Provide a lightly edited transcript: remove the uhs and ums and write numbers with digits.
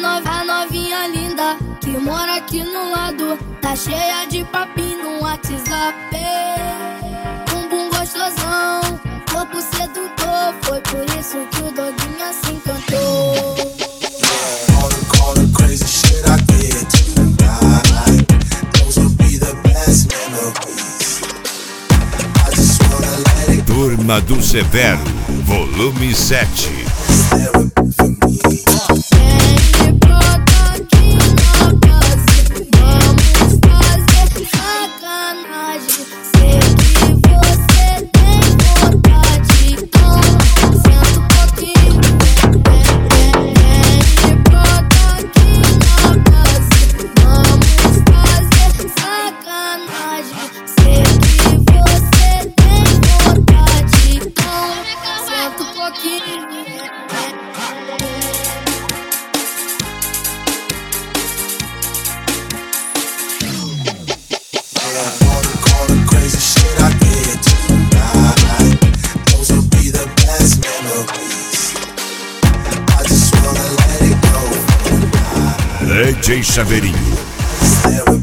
A novinha linda que mora aqui no lado, tá cheia de papinho no WhatsApp. Bumbum gostosão, corpo sedutor, foi por isso que o doguinho se encantou. All the crazy shit I did tonight, those will be the best memories. I just wanna let it go. Turma do Severo, volume 7. DJ Chaveirinho.